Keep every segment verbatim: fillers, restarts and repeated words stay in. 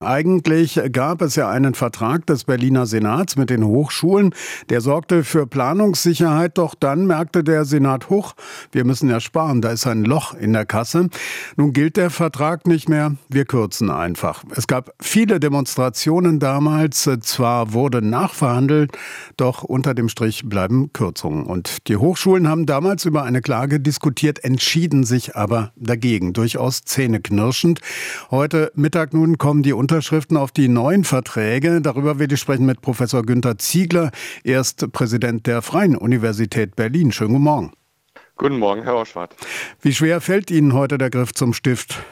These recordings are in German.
Eigentlich gab es ja einen Vertrag des Berliner Senats mit den Hochschulen, der sorgte für Planungssicherheit, doch dann merkte der Senat, huch, wir müssen ja sparen, da ist ein Loch in der Kasse. Nun gilt der Vertrag nicht mehr, wir kürzen einfach. Es gab viele Demonstrationen damals, zwar wurde nachverhandelt, doch unter dem Strich bleiben Kürzungen. Und die Hochschulen haben damals über eine Klage diskutiert, entschieden sich aber dagegen, durchaus zähneknirschend. Heute Mittag nun kommen die Unterschriften auf die neuen Verträge. Darüber will ich sprechen mit Professor Günter Ziegler. Er ist Präsident der Freien Universität Berlin. Schönen guten Morgen. Guten Morgen, Herr Oschwart. Wie schwer fällt Ihnen heute der Griff zum Stift?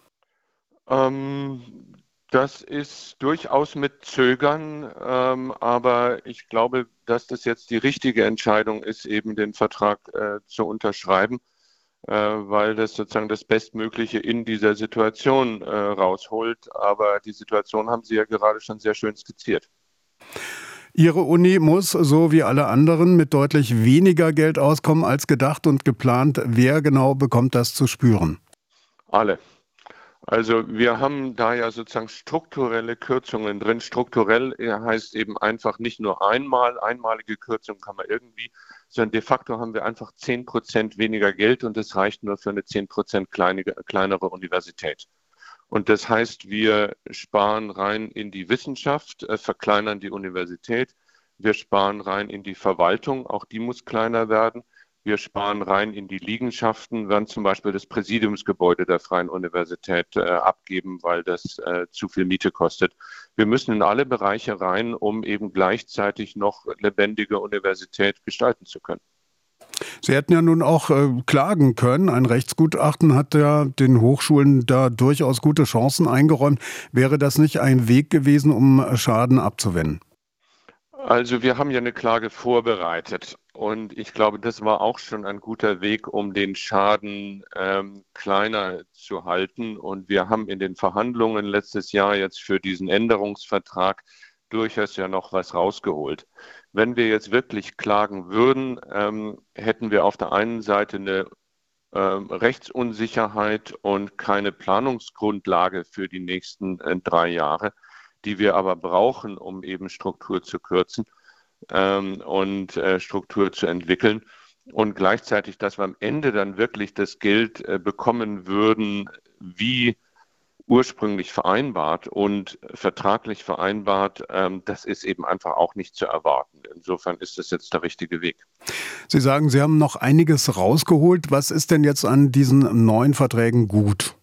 Ähm, das ist durchaus mit Zögern, ähm, aber ich glaube, dass das jetzt die richtige Entscheidung ist, eben den Vertrag äh, zu unterschreiben, äh, weil das sozusagen das Bestmögliche in dieser Situation äh, rausholt. Aber die Situation haben Sie ja gerade schon sehr schön skizziert. Ihre Uni muss, so wie alle anderen, mit deutlich weniger Geld auskommen als gedacht und geplant. Wer genau bekommt das zu spüren? Alle. Also wir haben da ja sozusagen strukturelle Kürzungen drin. Strukturell heißt eben einfach nicht nur einmal, einmalige Kürzung kann man irgendwie, sondern de facto haben wir einfach zehn Prozent weniger Geld und das reicht nur für eine zehn Prozent kleine, kleinere Universität. Und das heißt, wir sparen rein in die Wissenschaft, äh, verkleinern die Universität, wir sparen rein in die Verwaltung, auch die muss kleiner werden. Wir sparen rein in die Liegenschaften, werden zum Beispiel das Präsidiumsgebäude der Freien Universität äh, abgeben, weil das äh, zu viel Miete kostet. Wir müssen in alle Bereiche rein, um eben gleichzeitig noch lebendige Universität gestalten zu können. Sie hätten ja nun auch äh, klagen können. Ein Rechtsgutachten hat ja den Hochschulen da durchaus gute Chancen eingeräumt. Wäre das nicht ein Weg gewesen, um Schaden abzuwenden? Also wir haben ja eine Klage vorbereitet und ich glaube, das war auch schon ein guter Weg, um den Schaden ähm, kleiner zu halten. Und wir haben in den Verhandlungen letztes Jahr jetzt für diesen Änderungsvertrag durchaus ja noch was rausgeholt. Wenn wir jetzt wirklich klagen würden, ähm, hätten wir auf der einen Seite eine ähm, Rechtsunsicherheit und keine Planungsgrundlage für die nächsten äh, drei Jahre, die wir aber brauchen, um eben Struktur zu kürzen ähm, und äh, Struktur zu entwickeln. Und gleichzeitig, dass wir am Ende dann wirklich das Geld äh, bekommen würden, wie ursprünglich vereinbart und vertraglich vereinbart, ähm, das ist eben einfach auch nicht zu erwarten. Insofern ist das jetzt der richtige Weg. Sie sagen, Sie haben noch einiges rausgeholt. Was ist denn jetzt an diesen neuen Verträgen gut?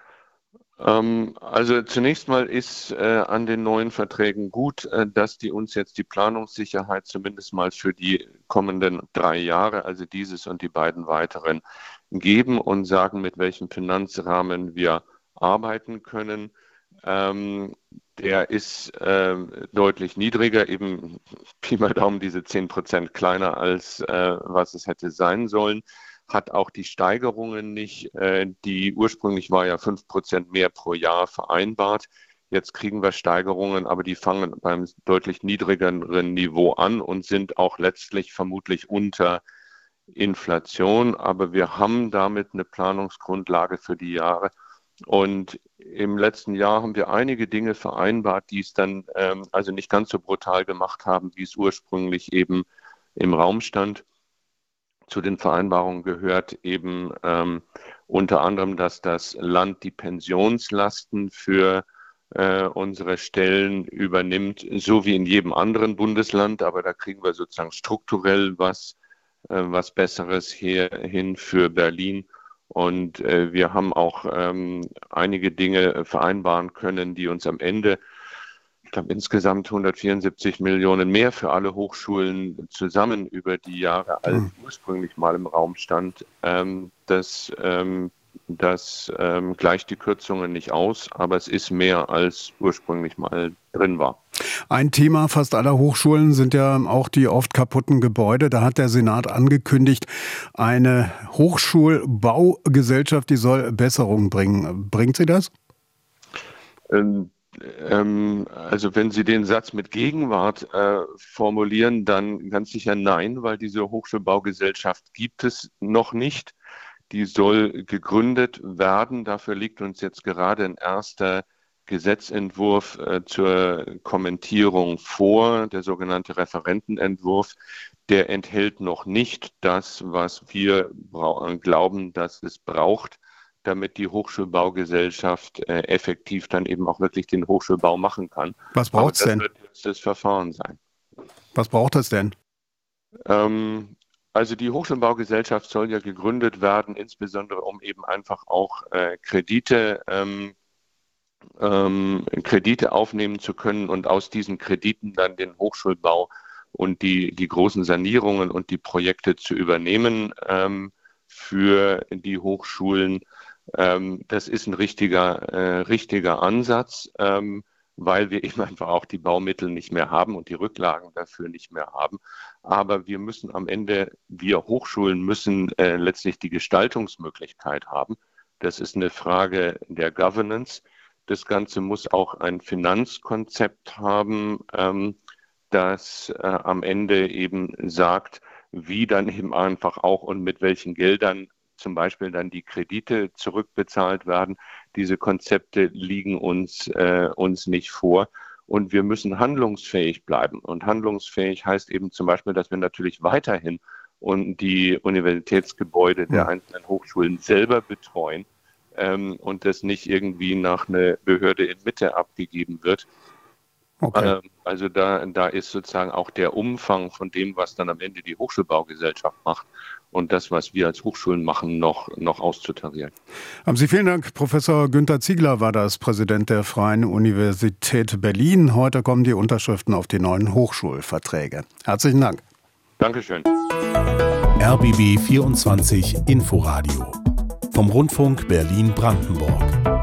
Ähm, also zunächst mal ist äh, an den neuen Verträgen gut, äh, dass die uns jetzt die Planungssicherheit zumindest mal für die kommenden drei Jahre, also dieses und die beiden weiteren, geben und sagen, mit welchem Finanzrahmen wir arbeiten können. Ähm, der ist äh, deutlich niedriger, eben Pi mal Daumen diese zehn Prozent kleiner als äh, was es hätte sein sollen, hat auch die Steigerungen nicht, äh, die ursprünglich war ja fünf Prozent mehr pro Jahr vereinbart. Jetzt kriegen wir Steigerungen, aber die fangen beim deutlich niedrigeren Niveau an und sind auch letztlich vermutlich unter Inflation. Aber wir haben damit eine Planungsgrundlage für die Jahre. Und im letzten Jahr haben wir einige Dinge vereinbart, die es dann ähm, also nicht ganz so brutal gemacht haben, wie es ursprünglich eben im Raum stand. Zu den Vereinbarungen gehört eben ähm, unter anderem, dass das Land die Pensionslasten für äh, unsere Stellen übernimmt, so wie in jedem anderen Bundesland. Aber da kriegen wir sozusagen strukturell was, äh, was Besseres hier hin für Berlin. Und äh, wir haben auch ähm, einige Dinge vereinbaren können, die uns am Ende, ich glaube, insgesamt hundertvierundsiebzig Millionen mehr für alle Hochschulen zusammen über die Jahre, als ursprünglich mal im Raum stand. Ähm, das ähm, das ähm, gleicht die Kürzungen nicht aus, aber es ist mehr, als ursprünglich mal drin war. Ein Thema fast aller Hochschulen sind ja auch die oft kaputten Gebäude. Da hat der Senat angekündigt, eine Hochschulbaugesellschaft, die soll Besserung bringen. Bringt sie das? Ähm, ähm, also wenn Sie den Satz mit Gegenwart äh, formulieren, dann ganz sicher nein, weil diese Hochschulbaugesellschaft gibt es noch nicht. Die soll gegründet werden. Dafür liegt uns jetzt gerade ein erster Gesetzentwurf äh, zur Kommentierung vor, der sogenannte Referentenentwurf. Der enthält noch nicht das, was wir bra- glauben, dass es braucht, damit die Hochschulbaugesellschaft äh, effektiv dann eben auch wirklich den Hochschulbau machen kann. Was braucht es denn? Das wird jetzt das Verfahren sein. Was braucht es denn? Ähm, also die Hochschulbaugesellschaft soll ja gegründet werden, insbesondere um eben einfach auch äh, Kredite ähm, ähm, Kredite aufnehmen zu können und aus diesen Krediten dann den Hochschulbau und die, die großen Sanierungen und die Projekte zu übernehmen ähm, für die Hochschulen. Ähm, das ist ein richtiger, äh, richtiger Ansatz, ähm, weil wir eben einfach auch die Baumittel nicht mehr haben und die Rücklagen dafür nicht mehr haben. Aber wir müssen am Ende, wir Hochschulen müssen äh, letztlich die Gestaltungsmöglichkeit haben. Das ist eine Frage der Governance. Das Ganze muss auch ein Finanzkonzept haben, ähm, das äh, am Ende eben sagt, wie dann eben einfach auch und mit welchen Geldern zum Beispiel dann die Kredite zurückbezahlt werden. Diese Konzepte liegen uns, äh, uns nicht vor. Und wir müssen handlungsfähig bleiben. Und handlungsfähig heißt eben zum Beispiel, dass wir natürlich weiterhin und die Universitätsgebäude der einzelnen Hochschulen selber betreuen. Und das nicht irgendwie nach einer Behörde in Mitte abgegeben wird. Okay. Also da, da ist sozusagen auch der Umfang von dem, was dann am Ende die Hochschulbaugesellschaft macht und das, was wir als Hochschulen machen, noch, noch auszutarieren. Haben Sie vielen Dank. Professor Günter Ziegler war das, Präsident der Freien Universität Berlin. Heute kommen die Unterschriften auf die neuen Hochschulverträge. Herzlichen Dank. Dankeschön. R B B vierundzwanzig Inforadio vom Rundfunk Berlin-Brandenburg.